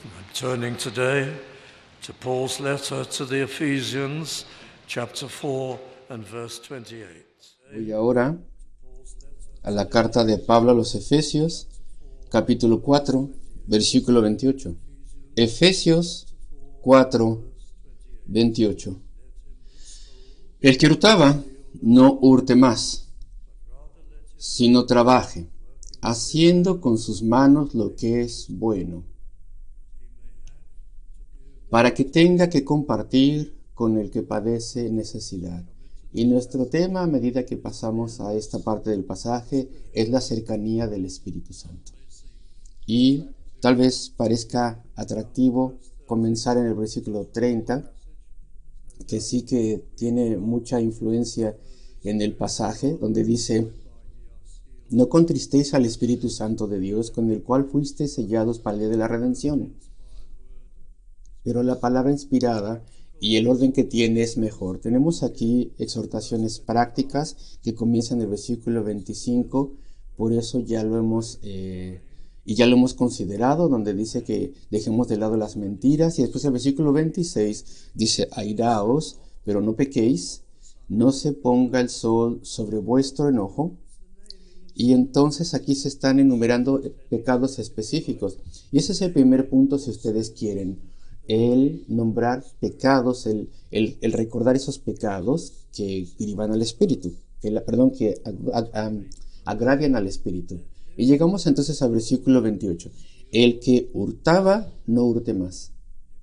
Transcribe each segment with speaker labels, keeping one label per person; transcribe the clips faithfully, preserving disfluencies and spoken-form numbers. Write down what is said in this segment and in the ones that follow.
Speaker 1: I'm turning today to Paul's letter to the Ephesians, chapter four and verse twenty-eight.
Speaker 2: Voy ahora a la carta de Pablo a los Efesios, capítulo cuatro, versículo veintiocho. Efesios cuatro, veintiocho. El que hurtaba, no hurte más, sino trabaje, haciendo con sus manos lo que es bueno, para que tenga que compartir con el que padece necesidad. Y nuestro tema, a medida que pasamos a esta parte del pasaje, es la cercanía del Espíritu Santo. Y tal vez parezca atractivo comenzar en el versículo treinta, que sí que tiene mucha influencia en el pasaje, donde dice: no contristéis al Espíritu Santo de Dios, con el cual fuisteis sellados para el día de la redención. Pero la palabra inspirada y el orden que tiene es mejor. Tenemos aquí exhortaciones prácticas que comienzan en el versículo veinticinco, por eso ya lo hemos eh, y ya lo hemos considerado, donde dice que dejemos de lado las mentiras, y después el versículo veintiséis dice: airaos, pero no pequéis, no se ponga el sol sobre vuestro enojo. Y entonces aquí se están enumerando pecados específicos, y ese es el primer punto, si ustedes quieren, el nombrar pecados, el, el, el recordar esos pecados que privan al espíritu, que la, perdón, que ag, ag, agravian al espíritu. Y llegamos entonces al versículo veintiocho. El que hurtaba, no hurte más.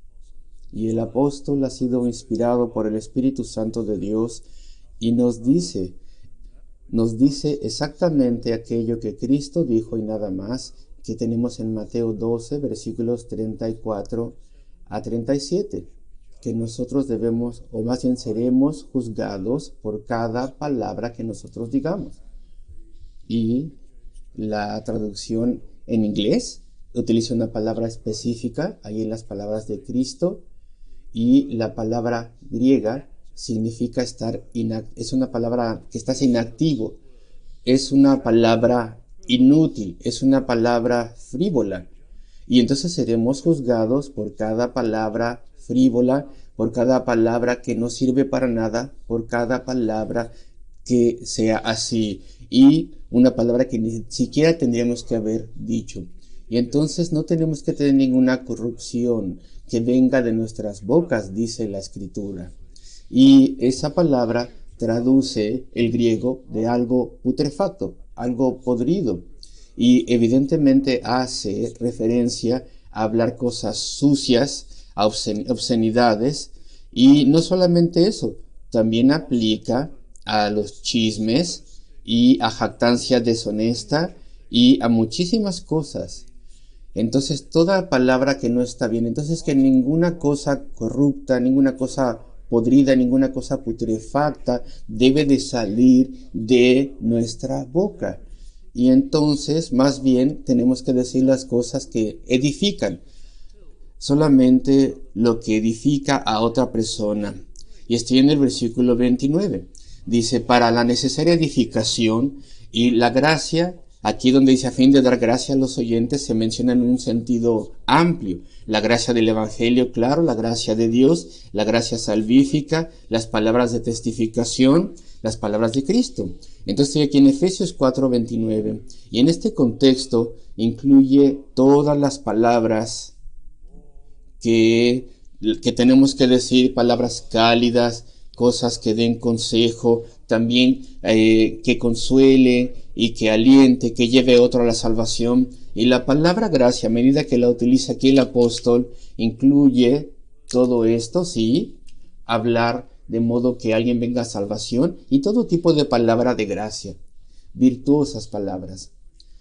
Speaker 2: Y el apóstol ha sido inspirado por el Espíritu Santo de Dios y nos dice, nos dice exactamente aquello que Cristo dijo y nada más, que tenemos en Mateo doce, versículos treinta y cuatro a treinta y siete, que nosotros debemos, o más bien seremos juzgados por cada palabra que nosotros digamos. Y la traducción en inglés utiliza una palabra específica, ahí en las palabras de Cristo, y la palabra griega significa estar inactivo, es una palabra que estás inactivo, es una palabra inútil, es una palabra frívola. Y entonces seremos juzgados por cada palabra frívola, por cada palabra que no sirve para nada, por cada palabra que sea así, y una palabra que ni siquiera tendríamos que haber dicho. Y entonces no tenemos que tener ninguna corrupción que venga de nuestras bocas, dice la Escritura. Y esa palabra traduce el griego de algo putrefacto, algo podrido. Y evidentemente hace referencia a hablar cosas sucias, a obscen- obscenidades. Y no solamente eso, también aplica a los chismes y a jactancia deshonesta y a muchísimas cosas. Entonces, toda palabra que no está bien, entonces que ninguna cosa corrupta, ninguna cosa podrida, ninguna cosa putrefacta debe de salir de nuestra boca. Y entonces, más bien, tenemos que decir las cosas que edifican, solamente lo que edifica a otra persona. Y estoy en el versículo veintinueve. Dice: para la necesaria edificación y la gracia. Aquí donde dice a fin de dar gracia a los oyentes, se menciona en un sentido amplio. La gracia del Evangelio, claro, la gracia de Dios, la gracia salvífica, las palabras de testificación, las palabras de Cristo. Entonces estoy aquí en Efesios cuatro, veintinueve. Y en este contexto incluye todas las palabras que, que tenemos que decir, palabras cálidas, cosas que den consejo, también eh, que consuele y que aliente, que lleve a otro a la salvación. Y la palabra gracia, a medida que la utiliza aquí el apóstol, incluye todo esto, sí, hablar de modo que alguien venga a salvación, y todo tipo de palabra de gracia, virtuosas palabras.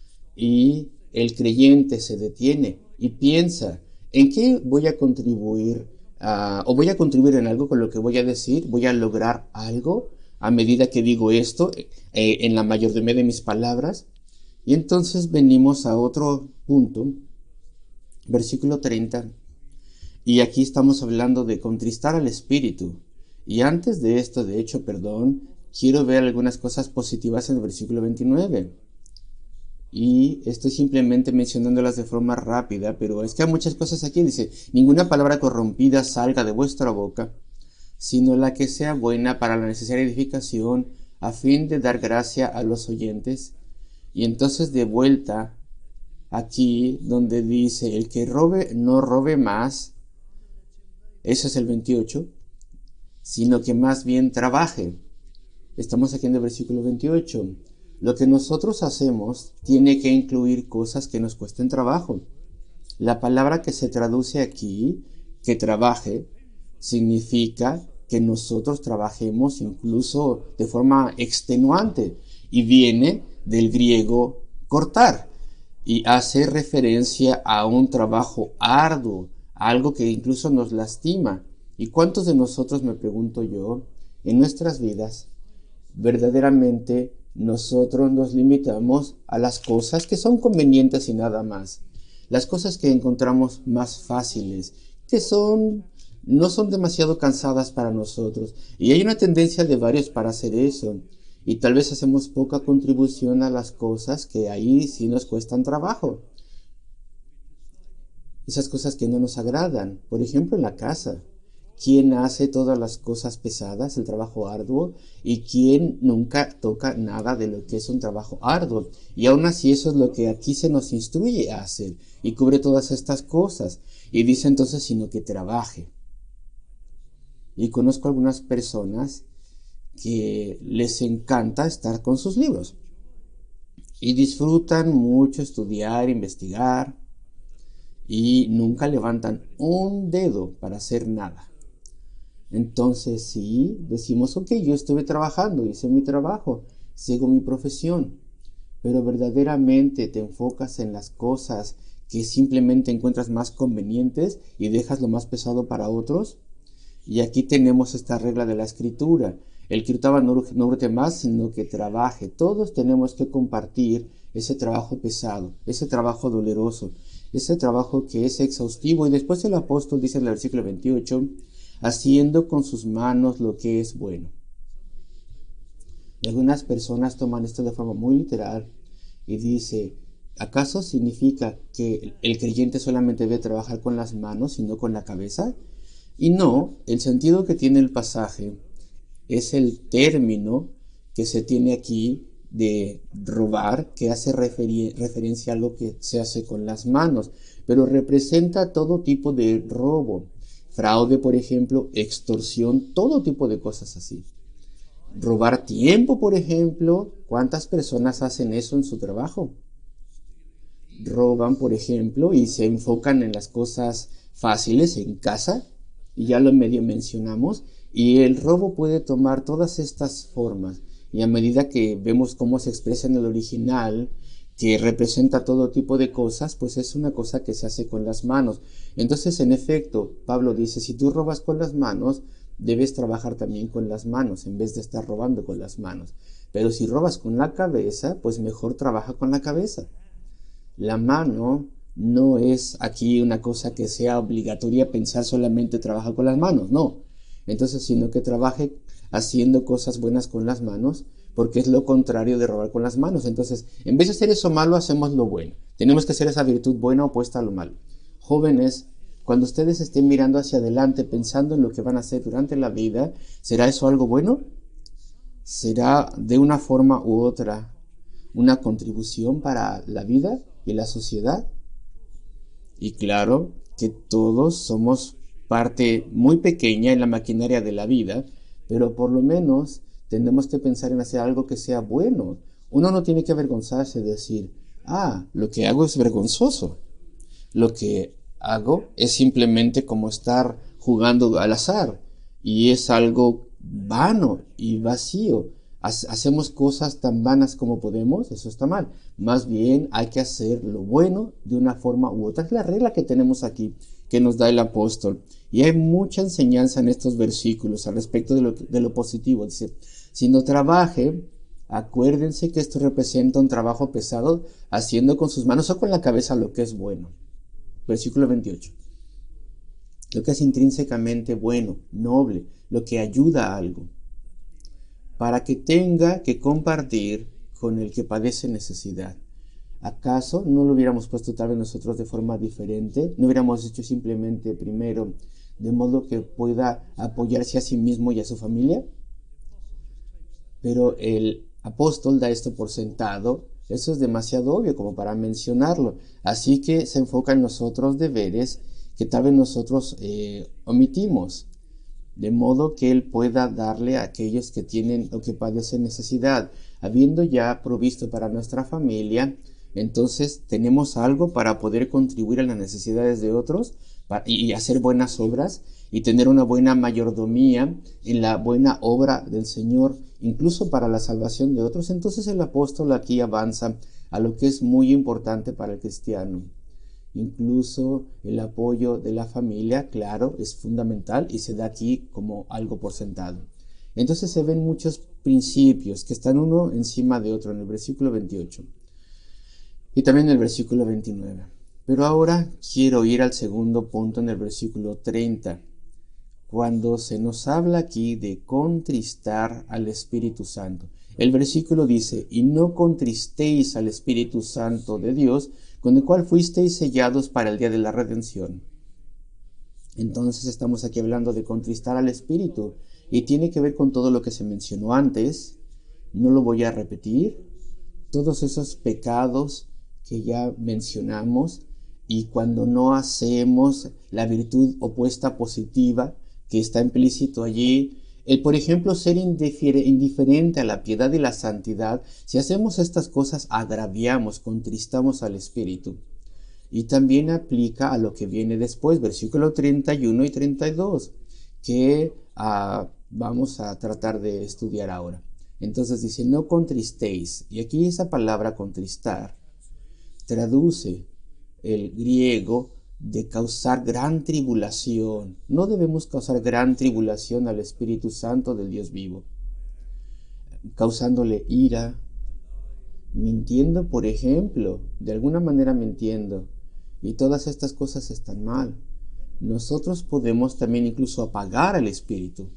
Speaker 2: Y el creyente se detiene y piensa: ¿en qué voy a contribuir? Uh, ¿O voy a contribuir en algo con lo que voy a decir? ¿Voy a lograr algo a medida que digo esto, eh, en la mayoría de mis palabras? Y entonces venimos a otro punto, versículo treinta, y aquí estamos hablando de contristar al Espíritu. Y antes de esto, de hecho, perdón, quiero ver algunas cosas positivas en el versículo veintinueve. Y estoy simplemente mencionándolas de forma rápida, pero es que hay muchas cosas aquí. Dice, ninguna palabra corrompida salga de vuestra boca, sino la que sea buena para la necesaria edificación, a fin de dar gracia a los oyentes. Y entonces de vuelta aquí donde dice, el que robe, no robe más, ese es el veintiocho, sino que más bien trabaje. Estamos aquí en el versículo veintiocho. Lo que nosotros hacemos tiene que incluir cosas que nos cuesten trabajo. La palabra que se traduce aquí, que trabaje, significa que nosotros trabajemos incluso de forma extenuante, y viene del griego cortar y hace referencia a un trabajo arduo, algo que incluso nos lastima. ¿Y cuántos de nosotros, me pregunto yo, en nuestras vidas verdaderamente nosotros nos limitamos a las cosas que son convenientes y nada más? Las cosas que encontramos más fáciles, que son no son demasiado cansadas para nosotros. Y hay una tendencia de varios para hacer eso. Y tal vez hacemos poca contribución a las cosas que ahí sí nos cuestan trabajo. Esas cosas que no nos agradan. Por ejemplo, en la casa. ¿Quién hace todas las cosas pesadas, el trabajo arduo? ¿Y quién nunca toca nada de lo que es un trabajo arduo? Y aún así eso es lo que aquí se nos instruye a hacer. Y cubre todas estas cosas. Y dice entonces, sino que trabaje. Y conozco algunas personas que les encanta estar con sus libros. Y disfrutan mucho estudiar, investigar. Y nunca levantan un dedo para hacer nada. Entonces sí, decimos, ok, yo estuve trabajando, hice mi trabajo, sigo mi profesión, pero verdaderamente te enfocas en las cosas que simplemente encuentras más convenientes y dejas lo más pesado para otros. Y aquí tenemos esta regla de la escritura, el que hurtaba no hurte más, sino que trabaje. Todos tenemos que compartir ese trabajo pesado, ese trabajo doloroso, ese trabajo que es exhaustivo. Y después el apóstol dice en el versículo veintiocho, haciendo con sus manos lo que es bueno. Y algunas personas toman esto de forma muy literal y dice, ¿acaso significa que el creyente solamente debe trabajar con las manos y no con la cabeza? Y no, el sentido que tiene el pasaje es el término que se tiene aquí de robar, que hace referi- referencia a lo que se hace con las manos, pero representa todo tipo de robo. Fraude, por ejemplo, extorsión, todo tipo de cosas así. Robar tiempo, por ejemplo. ¿Cuántas personas hacen eso en su trabajo? Roban, por ejemplo, y se enfocan en las cosas fáciles en casa, y ya lo medio mencionamos, y el robo puede tomar todas estas formas, y a medida que vemos cómo se expresa en el original, que representa todo tipo de cosas, pues es una cosa que se hace con las manos. Entonces, en efecto, Pablo dice, si tú robas con las manos, debes trabajar también con las manos, en vez de estar robando con las manos. Pero si robas con la cabeza, pues mejor trabaja con la cabeza. La mano no es aquí una cosa que sea obligatoria pensar solamente trabajar con las manos, no. Entonces, sino que trabaje haciendo cosas buenas con las manos, porque es lo contrario de robar con las manos. Entonces, en vez de hacer eso malo, hacemos lo bueno. Tenemos que hacer esa virtud buena opuesta a lo malo. Jóvenes, cuando ustedes estén mirando hacia adelante, pensando en lo que van a hacer durante la vida, ¿será eso algo bueno? ¿Será de una forma u otra una contribución para la vida y la sociedad? Y claro que todos somos parte muy pequeña en la maquinaria de la vida, pero por lo menos tenemos que pensar en hacer algo que sea bueno. Uno no tiene que avergonzarse de decir, ah, lo que hago es vergonzoso. Lo que hago es simplemente como estar jugando al azar y es algo vano y vacío. Hacemos cosas tan vanas como podemos, eso está mal. Más bien hay que hacer lo bueno de una forma u otra. Es la regla que tenemos aquí, que nos da el apóstol. Y hay mucha enseñanza en estos versículos al respecto de lo, de lo positivo. Dice, si no trabaje, acuérdense que esto representa un trabajo pesado, haciendo con sus manos o con la cabeza lo que es bueno. Versículo veintiocho. Lo que es intrínsecamente bueno, noble, lo que ayuda a algo, para que tenga que compartir con el que padece necesidad. ¿Acaso no lo hubiéramos puesto tal vez nosotros de forma diferente? ¿No hubiéramos hecho simplemente primero de modo que pueda apoyarse a sí mismo y a su familia? Pero el apóstol da esto por sentado. Eso es demasiado obvio como para mencionarlo. Así que se enfoca en los otros deberes que tal vez nosotros eh, omitimos, de modo que él pueda darle a aquellos que tienen o que padecen necesidad. Habiendo ya provisto para nuestra familia, entonces tenemos algo para poder contribuir a las necesidades de otros y hacer buenas obras y tener una buena mayordomía en la buena obra del Señor, incluso para la salvación de otros. Entonces el apóstol aquí avanza a lo que es muy importante para el cristiano. Incluso el apoyo de la familia, claro, es fundamental y se da aquí como algo por sentado. Entonces se ven muchos principios que están uno encima de otro en el versículo veintiocho y también en el versículo veintinueve. Pero ahora quiero ir al segundo punto en el versículo treinta, cuando se nos habla aquí de contristar al Espíritu Santo. El versículo dice: y no contristéis al Espíritu Santo de Dios, con el cual fuisteis sellados para el día de la redención. Entonces estamos aquí hablando de contristar al Espíritu, y tiene que ver con todo lo que se mencionó antes. No lo voy a repetir. Todos esos pecados que ya mencionamos, y cuando no hacemos la virtud opuesta positiva que está implícito allí, el, por ejemplo, ser indiferente a la piedad y la santidad, si hacemos estas cosas agraviamos, contristamos al Espíritu. Y también aplica a lo que viene después, versículo treinta y uno y treinta y dos, que uh, vamos a tratar de estudiar ahora. Entonces dice: no contristéis, y aquí esa palabra contristar traduce el griego de causar gran tribulación. No debemos causar gran tribulación al Espíritu Santo del Dios vivo, causándole ira, mintiendo, por ejemplo, de alguna manera mintiendo, y todas estas cosas están mal. Nosotros podemos también incluso apagar al Espíritu.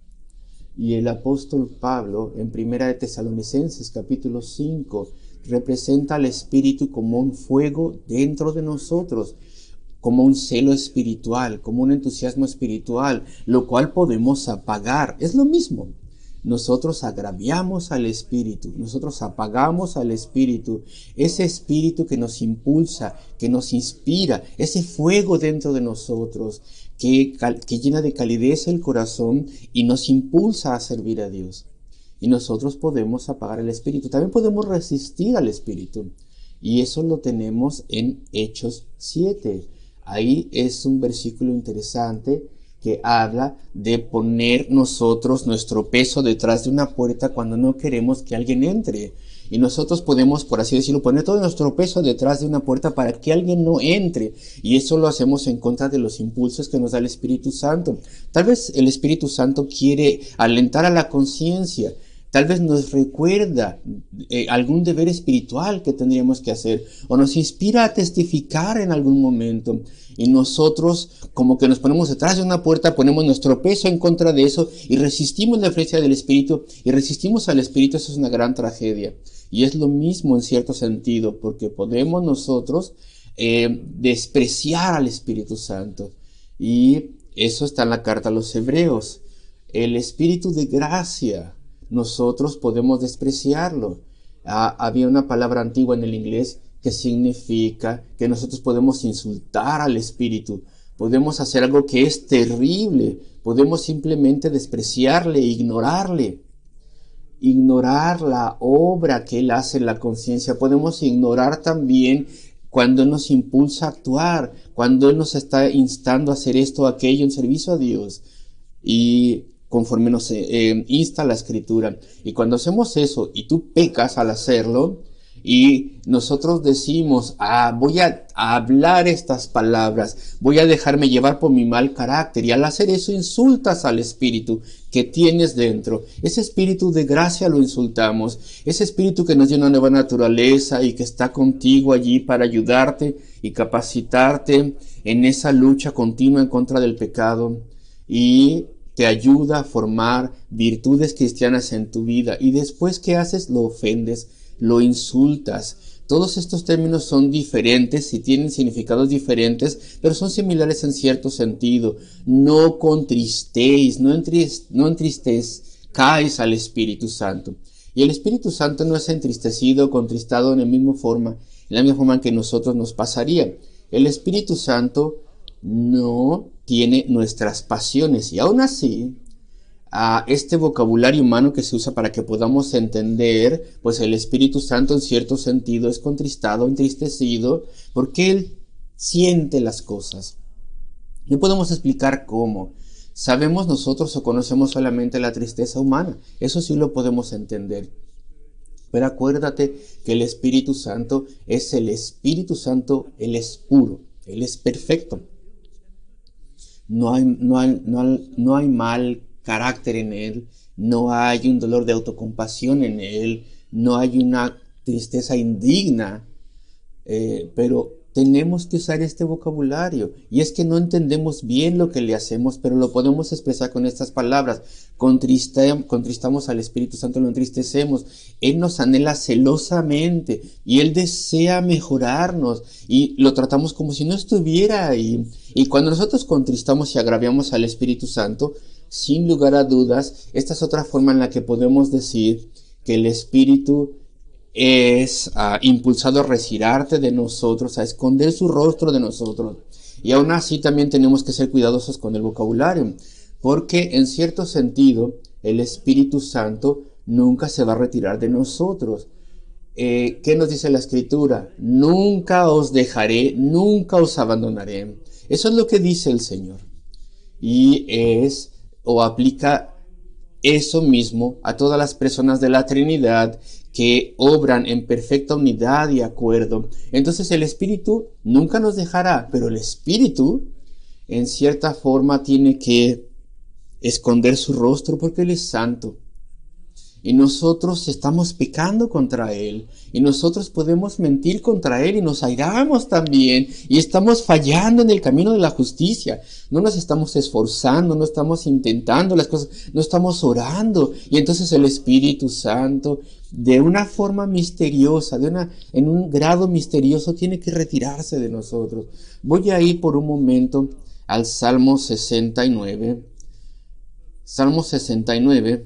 Speaker 2: Y el apóstol Pablo, en Primera de Tesalonicenses capítulo cinco, representa al Espíritu como un fuego dentro de nosotros, como un celo espiritual, como un entusiasmo espiritual, lo cual podemos apagar. Es lo mismo. Nosotros agraviamos al Espíritu, nosotros apagamos al Espíritu, ese Espíritu que nos impulsa, que nos inspira, ese fuego dentro de nosotros, que, que llena de calidez el corazón y nos impulsa a servir a Dios. Y nosotros podemos apagar el Espíritu, también podemos resistir al Espíritu, y eso lo tenemos en Hechos siete. Ahí es un versículo interesante que habla de poner nosotros nuestro peso detrás de una puerta cuando no queremos que alguien entre. Y nosotros podemos, por así decirlo, poner todo nuestro peso detrás de una puerta para que alguien no entre. Y eso lo hacemos en contra de los impulsos que nos da el Espíritu Santo. Tal vez el Espíritu Santo quiere alentar a la conciencia. Tal vez nos recuerda eh, algún deber espiritual que tendríamos que hacer, o nos inspira a testificar en algún momento, y nosotros como que nos ponemos detrás de una puerta, ponemos nuestro peso en contra de eso y resistimos la influencia del Espíritu, y resistimos al Espíritu. Eso es una gran tragedia, y es lo mismo en cierto sentido, porque podemos nosotros eh, despreciar al Espíritu Santo, y eso está en la carta a los Hebreos. El Espíritu de gracia, nosotros podemos despreciarlo. Ah, había una palabra antigua en el inglés que significa que nosotros podemos insultar al Espíritu, podemos hacer algo que es terrible, podemos simplemente despreciarle, ignorarle, ignorar la obra que Él hace en la conciencia. Podemos ignorar también cuando Él nos impulsa a actuar, cuando Él nos está instando a hacer esto o aquello en servicio a Dios, y conforme nos eh, insta la Escritura. Y cuando hacemos eso y tú pecas al hacerlo, y nosotros decimos: ah, voy a, a hablar estas palabras, voy a dejarme llevar por mi mal carácter, y al hacer eso insultas al Espíritu que tienes dentro. Ese Espíritu de gracia lo insultamos, ese Espíritu que nos dio una nueva naturaleza y que está contigo allí para ayudarte y capacitarte en esa lucha continua en contra del pecado, y te ayuda a formar virtudes cristianas en tu vida. Y después, ¿qué haces? Lo ofendes, lo insultas. Todos estos términos son diferentes y tienen significados diferentes, pero son similares en cierto sentido. No contristéis, no, entrist, no entristezcáis al Espíritu Santo. Y el Espíritu Santo no es entristecido o contristado en la misma forma, en la misma forma en que nosotros nos pasaría. El Espíritu Santo no tiene nuestras pasiones, y aún así, a este vocabulario humano que se usa para que podamos entender, pues el Espíritu Santo en cierto sentido es contristado, entristecido, porque Él siente las cosas. No podemos explicar cómo. Sabemos nosotros o conocemos solamente la tristeza humana, eso sí lo podemos entender. Pero acuérdate que el Espíritu Santo es el Espíritu Santo, Él es puro, Él es perfecto. No hay, no hay, no hay, no hay mal carácter en Él, no hay un dolor de autocompasión en Él, no hay una tristeza indigna, eh, pero tenemos que usar este vocabulario, y es que no entendemos bien lo que le hacemos, pero lo podemos expresar con estas palabras. Contrista, contristamos al Espíritu Santo, lo entristecemos. Él nos anhela celosamente y Él desea mejorarnos, y lo tratamos como si no estuviera ahí. Y cuando nosotros contristamos y agraviamos al Espíritu Santo, sin lugar a dudas, esta es otra forma en la que podemos decir que el Espíritu es uh, impulsado a retirarse de nosotros, a esconder su rostro de nosotros. Y aún así también tenemos que ser cuidadosos con el vocabulario, porque en cierto sentido el Espíritu Santo nunca se va a retirar de nosotros. Eh, ¿Qué nos dice la Escritura? Nunca os dejaré, nunca os abandonaré. Eso es lo que dice el Señor. Y es o aplica eso mismo a todas las personas de la Trinidad que obran en perfecta unidad y acuerdo. Entonces el Espíritu nunca nos dejará, pero el Espíritu en cierta forma tiene que esconder su rostro porque Él es santo. Y nosotros estamos pecando contra Él, y nosotros podemos mentir contra Él y nos airamos también, y estamos fallando en el camino de la justicia. No nos estamos esforzando, no estamos intentando las cosas, no estamos orando. Y entonces el Espíritu Santo, de una forma misteriosa, de una, en un grado misterioso, tiene que retirarse de nosotros. Voy a ir por un momento al Salmo sesenta y nueve. Salmo sesenta y nueve.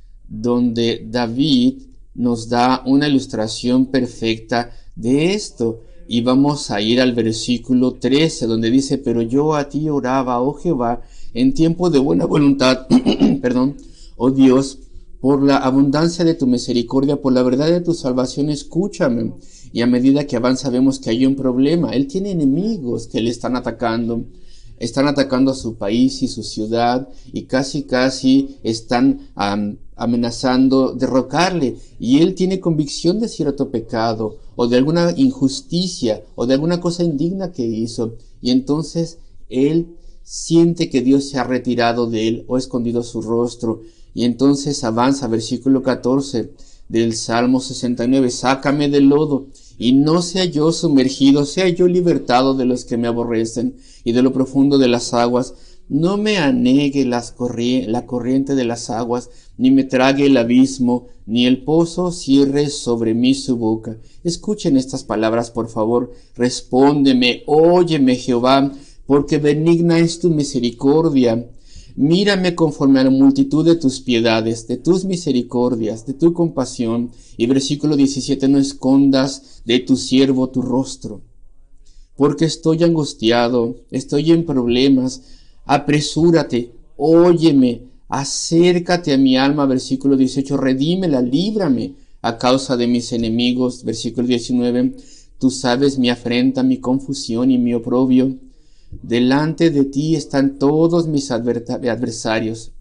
Speaker 2: Donde David nos da una ilustración perfecta de esto. Y vamos a ir al versículo trece, donde dice: pero yo a ti oraba, oh Jehová, en tiempo de buena voluntad, perdón, oh Dios, por la abundancia de tu misericordia, por la verdad de tu salvación, escúchame. Y a medida que avanza vemos que hay un problema. Él tiene enemigos que le están atacando. Están atacando a su país y su ciudad, y casi casi están um, amenazando derrocarle. Y él tiene convicción de cierto pecado, o de alguna injusticia, o de alguna cosa indigna que hizo. Y entonces él siente que Dios se ha retirado de él, o escondido su rostro. Y entonces avanza, versículo catorce del Salmo sesenta y nueve. Sácame del lodo, y no sea yo sumergido, sea yo libertado de los que me aborrecen, y de lo profundo de las aguas. No me anegue las corri- la corriente de las aguas, ni me trague el abismo, ni el pozo cierre sobre mí su boca. Escuchen estas palabras, por favor. Respóndeme, óyeme, Jehová, porque benigna es tu misericordia. Mírame conforme a la multitud de tus piedades, de tus misericordias, de tu compasión. Y versículo diecisiete, no escondas de tu siervo tu rostro, porque estoy angustiado, estoy en problemas. Apresúrate, óyeme, acércate a mi alma. Versículo dieciocho, redímela, líbrame a causa de mis enemigos. Versículo diecinueve, tú sabes mi afrenta, mi confusión y mi oprobio. Delante de ti están todos mis adversarios.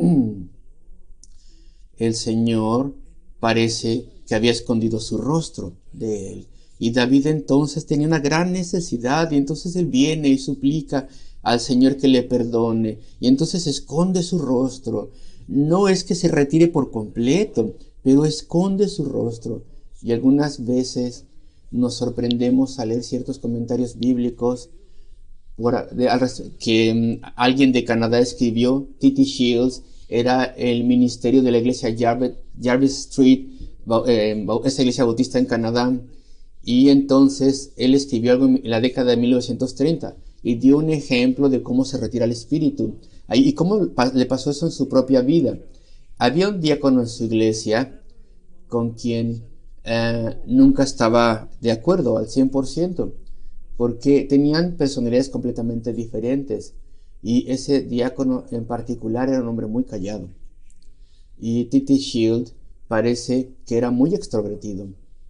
Speaker 2: El Señor parece que había escondido su rostro de él. Y David entonces tenía una gran necesidad, y entonces él viene y suplica al Señor que le perdone, y entonces esconde su rostro. No es que se retire por completo, pero esconde su rostro. Y algunas veces nos sorprendemos al leer ciertos comentarios bíblicos por, de, que um, alguien de Canadá escribió. T T Shields era el ministerio de la iglesia Jarvis, Jarvis Street, eh, esa iglesia bautista en Canadá. Y entonces él escribió algo en la década de mil novecientos treinta y dio un ejemplo de cómo se retira el espíritu y cómo le pasó eso en su propia vida. Había un diácono en su iglesia con quien eh, nunca estaba de acuerdo al cien por ciento, porque tenían personalidades completamente diferentes. Y ese diácono en particular era un hombre muy callado. Y T T Shield parece que era muy extrovertido.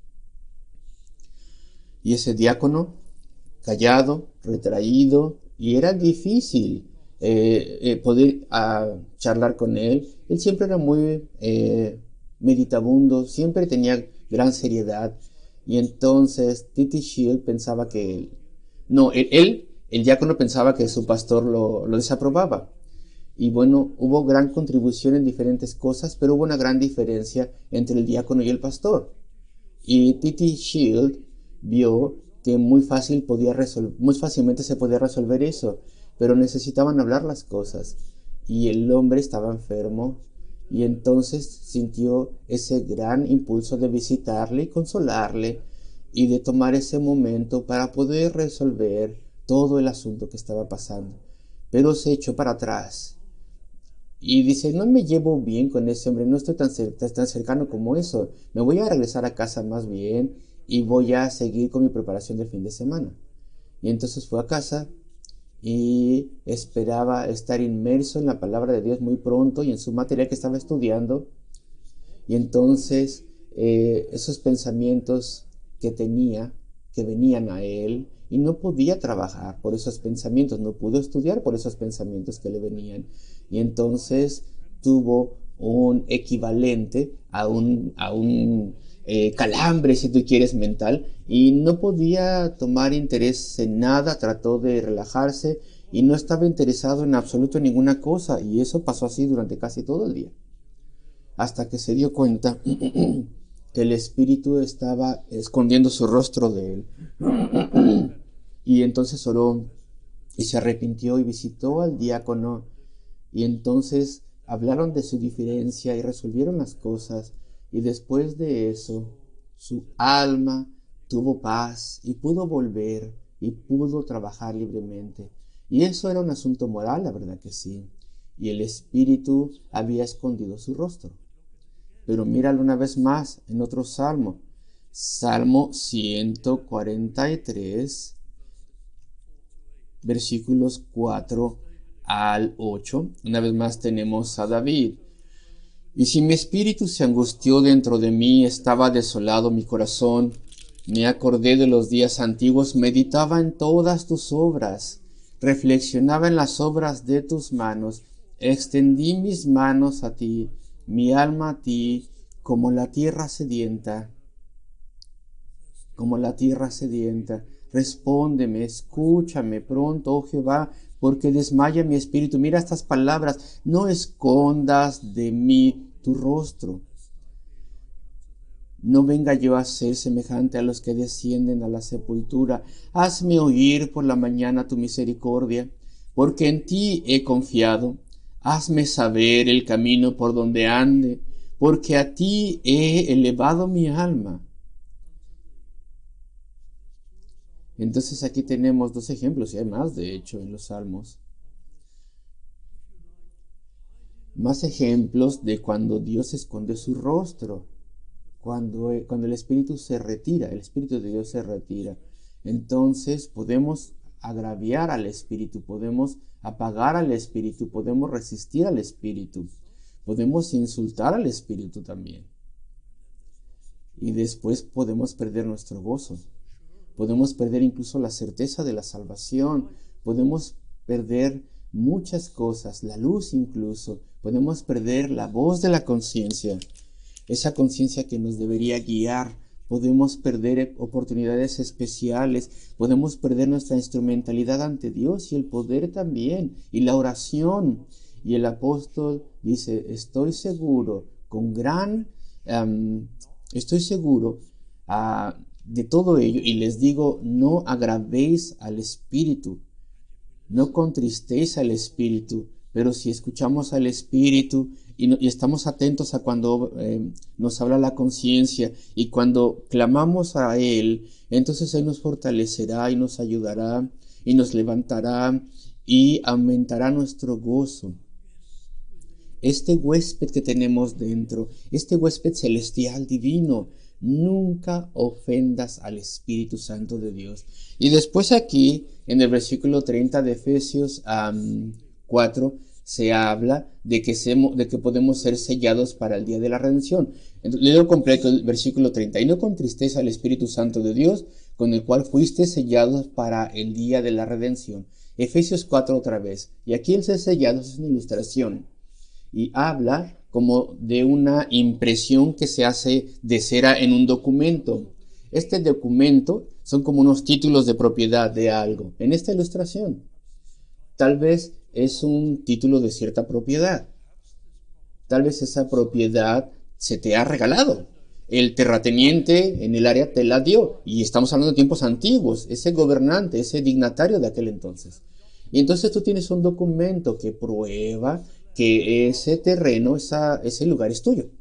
Speaker 2: Y ese diácono, callado, retraído, y era difícil eh, eh, poder uh, charlar con él. Él siempre era muy eh, meditabundo, siempre tenía gran seriedad. Y entonces T T Shield pensaba que... No, él, él, el diácono pensaba que su pastor lo, lo desaprobaba. Y bueno, hubo gran contribución en diferentes cosas, pero hubo una gran diferencia entre el diácono y el pastor. Y T T Shield vio que muy, fácil podía resol- muy fácilmente se podía resolver eso, pero necesitaban hablar las cosas. Y el hombre estaba enfermo, y entonces sintió ese gran impulso de visitarle y consolarle, y de tomar ese momento para poder resolver todo el asunto que estaba pasando. Pero se echó para atrás y dice, no me llevo bien con ese hombre, no estoy tan, cer- tan cercano como eso, me voy a regresar a casa más bien y voy a seguir con mi preparación del fin de semana. Y entonces fue a casa y esperaba estar inmerso en la palabra de Dios muy pronto y en su material que estaba estudiando. Y entonces eh, esos pensamientos que tenía, que venían a él, y no podía trabajar por esos pensamientos, no pudo estudiar por esos pensamientos que le venían. Y entonces tuvo un equivalente a un, a un eh, calambre, si tú quieres, mental, y no podía tomar interés en nada, trató de relajarse y no estaba interesado en absoluto en ninguna cosa, y eso pasó así durante casi todo el día, hasta que se dio cuenta que el espíritu estaba escondiendo su rostro de él. Y entonces oró y se arrepintió y visitó al diácono, y entonces hablaron de su diferencia y resolvieron las cosas, y después de eso su alma tuvo paz y pudo volver y pudo trabajar libremente. Y eso era un asunto moral, la verdad que sí. Y el espíritu había escondido su rostro. Pero míralo una vez más en otro salmo. Salmo ciento cuarenta y tres, versículos cuatro al ocho. Una vez más tenemos a David. Y si mi espíritu se angustió dentro de mí, estaba desolado mi corazón, me acordé de los días antiguos, meditaba en todas tus obras, reflexionaba en las obras de tus manos, extendí mis manos a ti, mi alma a ti, como la tierra sedienta, como la tierra sedienta. Respóndeme, escúchame pronto, oh Jehová, porque desmaya mi espíritu. Mira estas palabras, no escondas de mí tu rostro. No venga yo a ser semejante a los que descienden a la sepultura. Hazme oír por la mañana tu misericordia, porque en ti he confiado. Hazme saber el camino por donde ande, porque a ti he elevado mi alma. Entonces aquí tenemos dos ejemplos, y hay más de hecho en los Salmos. Más ejemplos de cuando Dios esconde su rostro, cuando, cuando el Espíritu se retira, el Espíritu de Dios se retira. Entonces podemos agraviar al Espíritu, podemos apagar al Espíritu, podemos resistir al Espíritu, podemos insultar al Espíritu también. Y después podemos perder nuestro gozo. Podemos perder incluso la certeza de la salvación. Podemos perder muchas cosas, la luz incluso. Podemos perder la voz de la conciencia, esa conciencia que nos debería guiar. Podemos perder oportunidades especiales. Podemos perder nuestra instrumentalidad ante Dios y el poder también, y la oración. Y el apóstol dice, estoy seguro, con gran, um, estoy seguro, uh, de todo ello, y les digo, no agravéis al Espíritu, no contristéis al Espíritu, Pero si escuchamos al Espíritu y, no, y estamos atentos a cuando eh, nos habla la conciencia y cuando clamamos a Él, entonces Él nos fortalecerá y nos ayudará y nos levantará y aumentará nuestro gozo. Este huésped que tenemos dentro, este huésped celestial divino, nunca ofendas al Espíritu Santo de Dios. Y después aquí, en el versículo treinta de Efesios um, cuatro, se habla de que, se, de que podemos ser sellados para el día de la redención. Entonces, leo completo el versículo treinta. Y no contristéis al Espíritu Santo de Dios, con el cual fuiste sellados para el día de la redención. Efesios cuatro otra vez. Y aquí el ser sellados es una ilustración. Y habla como de una impresión que se hace de cera en un documento. Este documento son como unos títulos de propiedad de algo. En esta ilustración, tal vez es un título de cierta propiedad. Tal vez esa propiedad se te ha regalado. El terrateniente en el área te la dio. Y estamos hablando de tiempos antiguos. Ese gobernante, ese dignatario de aquel entonces. Y entonces tú tienes un documento que prueba que ese terreno, esa, ese lugar es tuyo.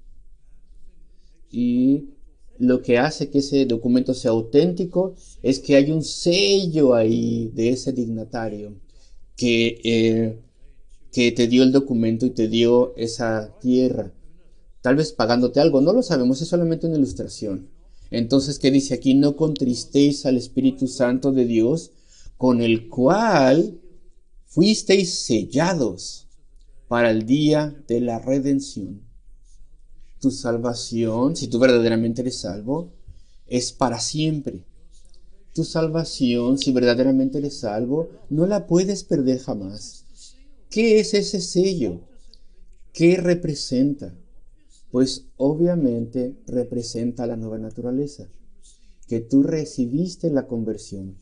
Speaker 2: Y lo que hace que ese documento sea auténtico es que hay un sello ahí de ese dignatario que, eh, que te dio el documento y te dio esa tierra. Tal vez pagándote algo, no lo sabemos, es solamente una ilustración. Entonces, ¿qué dice aquí? No contristéis al Espíritu Santo de Dios, con el cual fuisteis sellados para el día de la redención. Tu salvación, si tú verdaderamente eres salvo, es para siempre. Tu salvación, si verdaderamente eres salvo, no la puedes perder jamás. ¿Qué es ese sello? ¿Qué representa? Pues obviamente representa la nueva naturaleza, que tú recibiste la conversión,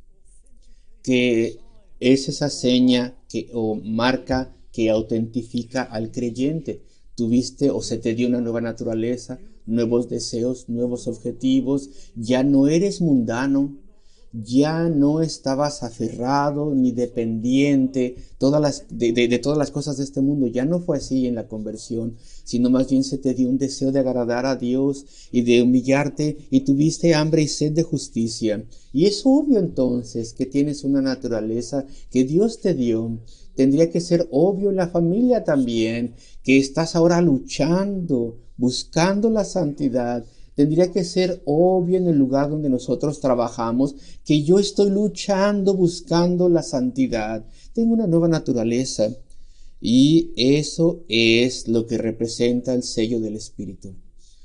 Speaker 2: que es esa seña que, o marca que autentifica al creyente. Tuviste o se te dio una nueva naturaleza, nuevos deseos, nuevos objetivos. Ya no eres mundano, ya no estabas aferrado ni dependiente todas las, de, de, de todas las cosas de este mundo. Ya no fue así en la conversión, sino más bien se te dio un deseo de agradar a Dios y de humillarte, y tuviste hambre y sed de justicia. Y es obvio entonces que tienes una naturaleza que Dios te dio. Tendría que ser obvio en la familia también, que estás ahora luchando, buscando la santidad. Tendría que ser obvio en el lugar donde nosotros trabajamos, que yo estoy luchando, buscando la santidad. Tengo una nueva naturaleza. Y eso es lo que representa el sello del Espíritu.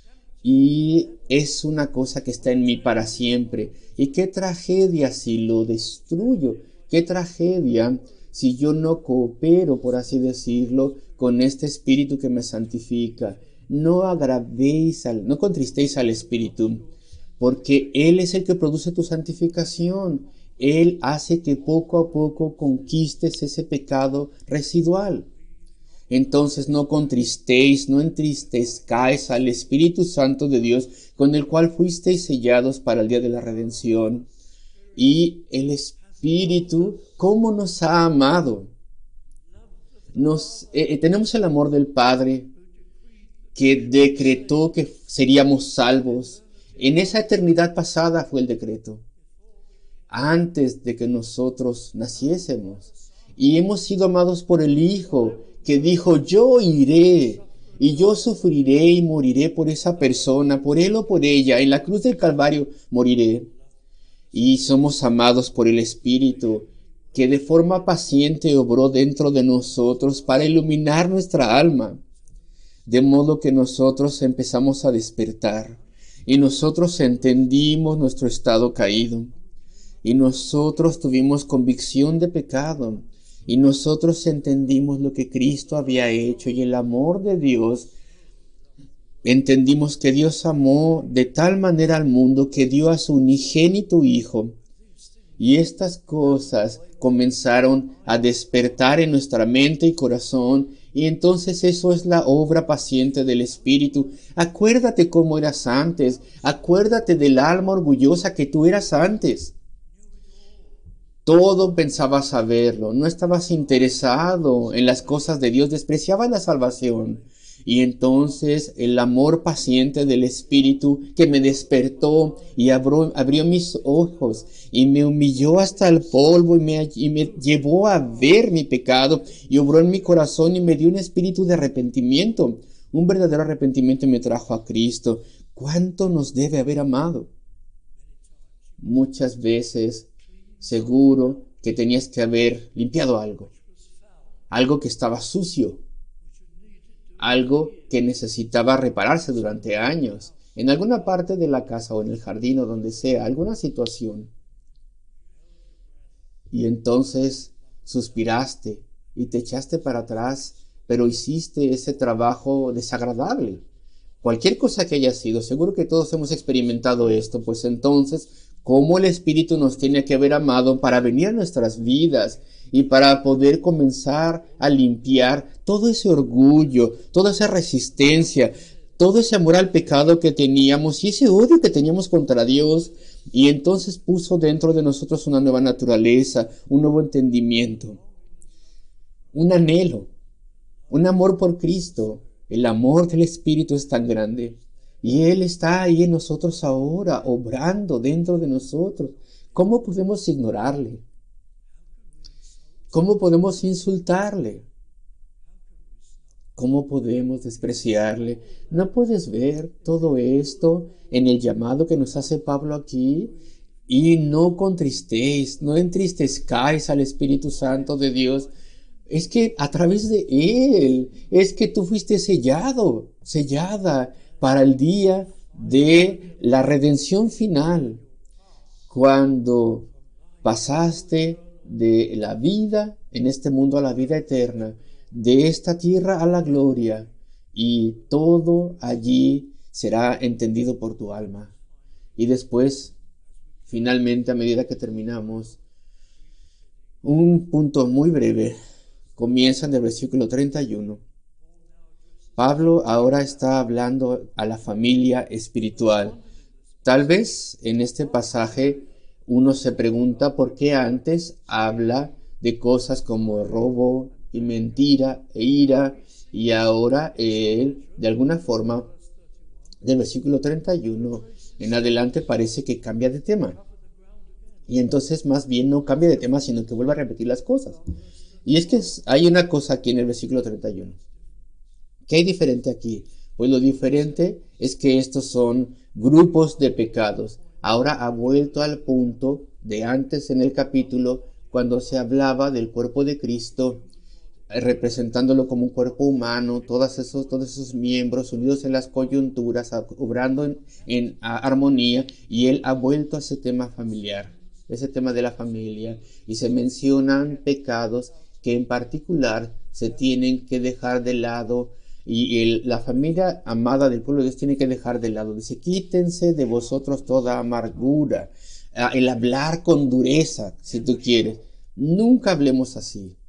Speaker 2: Y es una cosa que está en mí para siempre. Y qué tragedia si lo destruyo. Qué tragedia si yo no coopero, por así decirlo, con este Espíritu que me santifica. No agravéis, al, no contristéis al Espíritu, porque Él es el que produce tu santificación. Él hace que poco a poco conquistes ese pecado residual. Entonces no contristéis, no entristezcáis al Espíritu Santo de Dios, con el cual fuisteis sellados para el día de la redención. Y el Espíritu, ¿cómo nos ha amado? Nos, eh, tenemos el amor del Padre, que decretó que seríamos salvos. En esa eternidad pasada fue el decreto, antes de que nosotros naciésemos. Y hemos sido amados por el Hijo, que dijo: yo iré, y yo sufriré y moriré por esa persona, por él o por ella. En la cruz del Calvario moriré. Y somos amados por el Espíritu, que de forma paciente obró dentro de nosotros para iluminar nuestra alma. De modo que nosotros empezamos a despertar, y nosotros entendimos nuestro estado caído, y nosotros tuvimos convicción de pecado, y nosotros entendimos lo que Cristo había hecho, y el amor de Dios. Entendimos que Dios amó de tal manera al mundo que dio a su unigénito Hijo. Y estas cosas comenzaron a despertar en nuestra mente y corazón. Y entonces eso es la obra paciente del Espíritu. Acuérdate cómo eras antes. Acuérdate del alma orgullosa que tú eras antes. Todo pensaba saberlo, no estabas interesado en las cosas de Dios, despreciabas la salvación. Y entonces el amor paciente del Espíritu que me despertó y abrió, abrió mis ojos y me humilló hasta el polvo y me, y me llevó a ver mi pecado y obró en mi corazón y me dio un espíritu de arrepentimiento. Un verdadero arrepentimiento me trajo a Cristo. ¿Cuánto nos debe haber amado? Muchas veces seguro que tenías que haber limpiado algo, algo que estaba sucio, algo que necesitaba repararse durante años, en alguna parte de la casa o en el jardín o donde sea, alguna situación. Y entonces suspiraste y te echaste para atrás, pero hiciste ese trabajo desagradable. Cualquier cosa que haya sido, seguro que todos hemos experimentado esto, pues entonces, ¿cómo el Espíritu nos tiene que haber amado para venir a nuestras vidas y para poder comenzar a limpiar todo ese orgullo, toda esa resistencia, todo ese amor al pecado que teníamos y ese odio que teníamos contra Dios? Y entonces puso dentro de nosotros una nueva naturaleza, un nuevo entendimiento, un anhelo, un amor por Cristo. El amor del Espíritu es tan grande y Él está ahí en nosotros ahora, obrando dentro de nosotros. ¿Cómo podemos ignorarle? ¿Cómo podemos insultarle? ¿Cómo podemos despreciarle? ¿No puedes ver todo esto en el llamado que nos hace Pablo aquí? Y no contristéis, no entristezcáis al Espíritu Santo de Dios. Es que a través de Él, es que tú fuiste sellado, sellada para el día de la redención final. Cuando pasaste de la vida en este mundo a la vida eterna, de esta tierra a la gloria, y todo allí será entendido por tu alma. Y después, finalmente, a medida que terminamos, un punto muy breve. Comienza en el versículo treinta y uno. Pablo ahora está hablando a la familia espiritual. Tal vez en este pasaje uno se pregunta por qué antes habla de cosas como robo y mentira e ira, y ahora él, de alguna forma, del versículo treinta y uno en adelante parece que cambia de tema. Y entonces más bien no cambia de tema, sino que vuelve a repetir las cosas. Y es que hay una cosa aquí en el versículo treinta y uno. ¿Qué hay diferente aquí? Pues lo diferente es que estos son grupos de pecados. Ahora ha vuelto al punto de antes en el capítulo, cuando se hablaba del cuerpo de Cristo, representándolo como un cuerpo humano, todos esos, todos esos miembros unidos en las coyunturas, obrando en, en armonía, y él ha vuelto a ese tema familiar, ese tema de la familia, y se mencionan pecados que en particular se tienen que dejar de lado, y el, la familia amada del pueblo de Dios tiene que dejar de lado. Dice, quítense de vosotros toda amargura, el hablar con dureza, si tú quieres. Nunca hablemos así.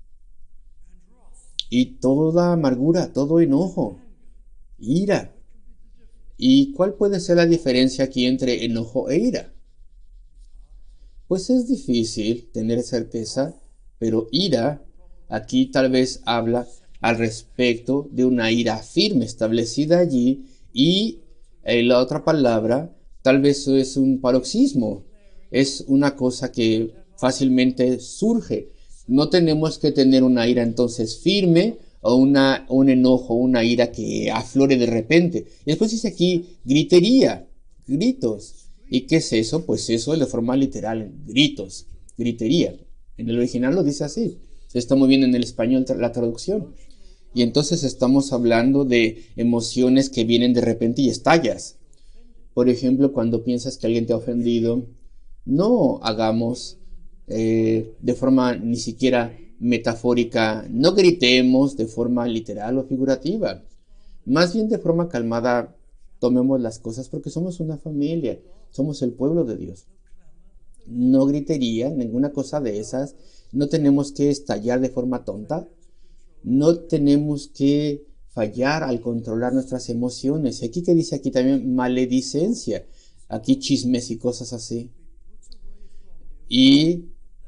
Speaker 2: Y toda amargura, todo enojo, ira. ¿Y cuál puede ser la diferencia aquí entre enojo e ira? Pues es difícil tener certeza, pero ira aquí tal vez habla al respecto de una ira firme establecida allí, y eh, la otra palabra tal vez es un paroxismo, es una cosa que fácilmente surge. No tenemos que tener una ira entonces firme o una, un enojo, una ira que aflore de repente. Y después dice aquí gritería, gritos. ¿Y qué es eso? Pues eso es de forma literal, gritos, gritería. En el original lo dice así. Está muy bien en el español la traducción. Y entonces estamos hablando de emociones que vienen de repente y estallas. Por ejemplo, cuando piensas que alguien te ha ofendido, no hagamos eh, de forma ni siquiera metafórica, no gritemos de forma literal o figurativa. Más bien de forma calmada tomemos las cosas, porque somos una familia, somos el pueblo de Dios. No gritería, ninguna cosa de esas. No tenemos que estallar de forma tonta. No tenemos que fallar al controlar nuestras emociones. Aquí que dice aquí también maledicencia. Aquí chismes y cosas así. Y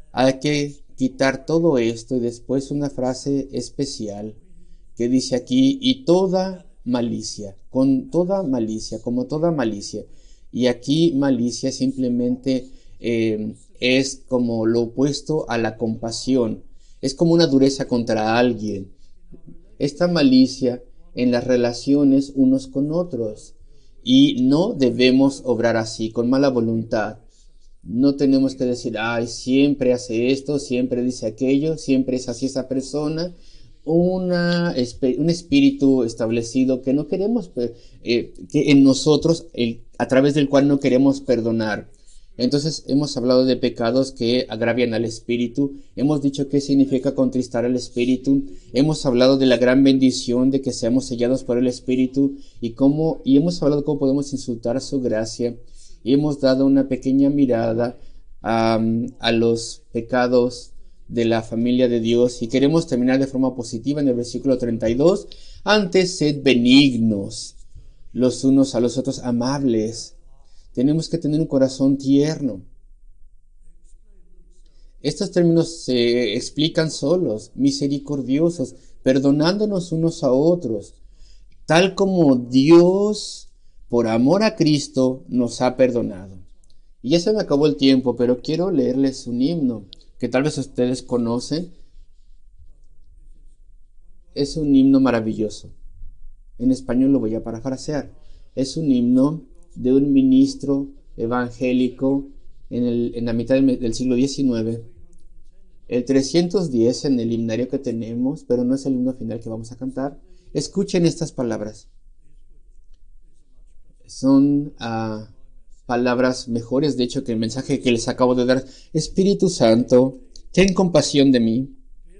Speaker 2: Hay que quitar todo esto y después una frase especial que dice aquí, y toda malicia, con toda malicia, como toda malicia. Y aquí malicia simplemente eh, es como lo opuesto a la compasión. Es como una dureza contra alguien. Esta malicia en las relaciones unos con otros. Y no debemos obrar así, con mala voluntad. No tenemos que decir, ay, siempre hace esto, siempre dice aquello, siempre es así esa persona. Una, un espíritu establecido que no queremos, eh, que en nosotros, el, a través del cual no queremos perdonar. Entonces hemos hablado de pecados que agravian al espíritu, hemos dicho qué significa contristar al espíritu, hemos hablado de la gran bendición de que seamos sellados por el espíritu y cómo, y hemos hablado de cómo podemos insultar a su gracia, y hemos dado una pequeña mirada um, a los pecados de la familia de Dios, y queremos terminar de forma positiva en el versículo treinta y dos. Antes, sed benignos los unos a los otros, amables. Tenemos que tener un corazón tierno. Estos términos se explican solos, misericordiosos, perdonándonos unos a otros, tal como Dios, por amor a Cristo, nos ha perdonado. Y ya se me acabó el tiempo, pero quiero leerles un himno que tal vez ustedes conocen. Es un himno maravilloso. En español lo voy a parafrasear. Es un himno de un ministro evangélico en, el, en la mitad del, del siglo diecinueve. El trescientos diez en el himnario que tenemos, pero no es el himno final que vamos a cantar. Escuchen estas palabras. Son uh, palabras mejores, de hecho, que el mensaje que les acabo de dar. Espíritu Santo, ten compasión de mí.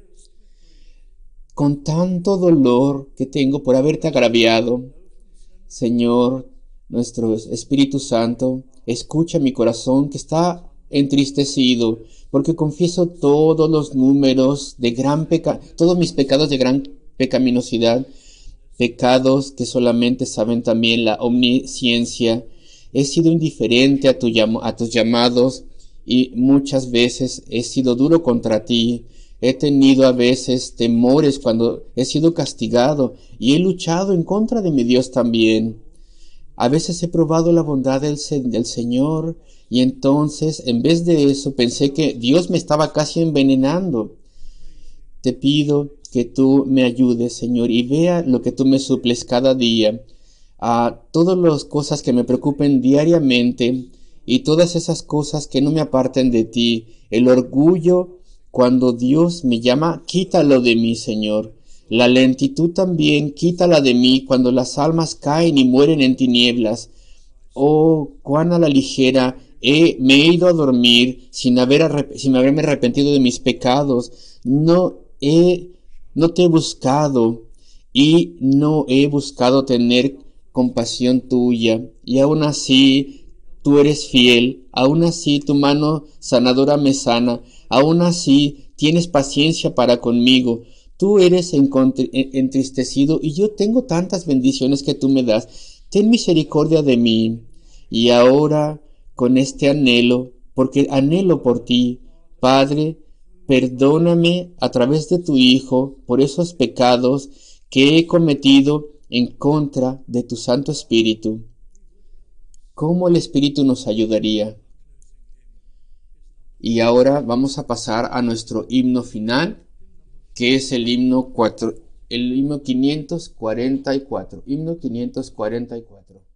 Speaker 2: Con tanto dolor que tengo por haberte agraviado, Señor, nuestro Espíritu Santo, escucha mi corazón que está entristecido, porque confieso todos los números de gran pecado, todos mis pecados de gran pecaminosidad, pecados que solamente saben también la omnisciencia. He sido indiferente a, tu llam- a tus llamados y muchas veces he sido duro contra ti. He tenido a veces temores cuando he sido castigado y he luchado en contra de mi Dios también. A veces he probado la bondad del, del Señor y entonces en vez de eso pensé que Dios me estaba casi envenenando. Te pido que tú me ayudes, Señor, y vea lo que tú me suples cada día, a todas las cosas que me preocupen diariamente y todas esas cosas que no me aparten de ti. El orgullo, cuando Dios me llama, quítalo de mí, Señor. La lentitud también, quítala de mí cuando las almas caen y mueren en tinieblas. Oh, cuán a la ligera he, me he ido a dormir sin, haber arrep- sin haberme arrepentido de mis pecados. No he, no te he buscado y no he buscado tener compasión tuya. Y aún así tú eres fiel, aún así tu mano sanadora me sana, aún así tienes paciencia para conmigo. Tú eres entristecido y yo tengo tantas bendiciones que tú me das. Ten misericordia de mí. Y ahora, con este anhelo, porque anhelo por ti, Padre, perdóname a través de tu Hijo por esos pecados que he cometido en contra de tu Santo Espíritu. ¿Cómo el Espíritu nos ayudaría? Y ahora vamos a pasar a nuestro himno final, que es el himno cuatro, el himno quinientos cuarenta y cuatro. Himno quinientos cuarenta y cuatro.